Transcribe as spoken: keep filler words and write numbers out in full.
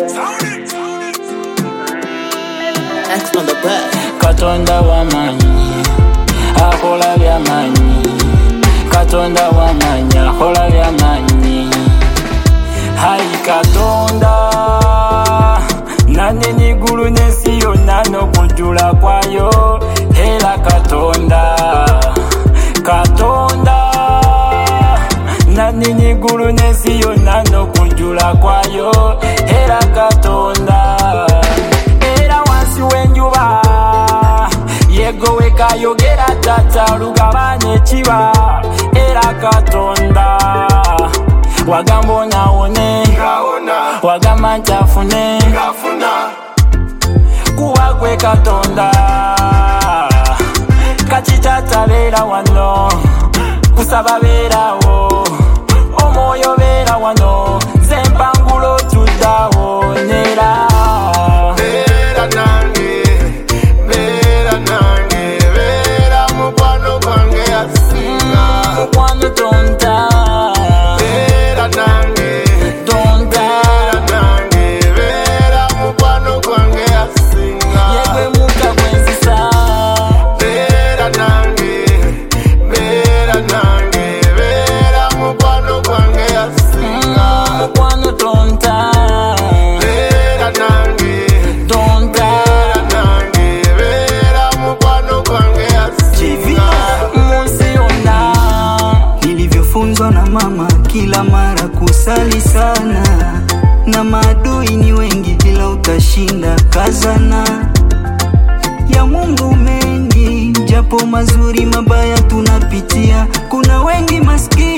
X on the back. Katonda wamanyi akola byamanyi, Katonda wamanyi akola byamanyi. Hai Katonda naneni gulu n'ensi yonna n'okujjula kwayo. Era Katonda, Katonda naneni gulu n'ensi yonna n'okujjula kwayo. Era Katonda, era wansi w'enjuba yegowe kayogera tata lugabanye ekiba. Era Katonda wagamba onawone, wagamba nti afune, kuba gwe Katonda. Kati tata beera wano, kusaba beerawo, omwoyo beera wano, nze mpangulo tuddawo nera. Beera nange, beera nange, beera mukwano gwange asinga. Mukwano tonta, Beera nange, tonta, beera nange, beera mukwano gwange asinga. yegwe muka gwenzisa. Beera nange, beera nange, beera mukwano gwange asinga. Mukwano tonta, Beera nange, tonta. beera nange, beera mukwano gwange asinga. Munsi yonna Nilivyofunzwa na mama kila mara kusali sana, na maadui ni wengi ila utashinda, kazana. Ya Mungu mengi japo mazuri mabaya tunapitia, kuna wengi maskini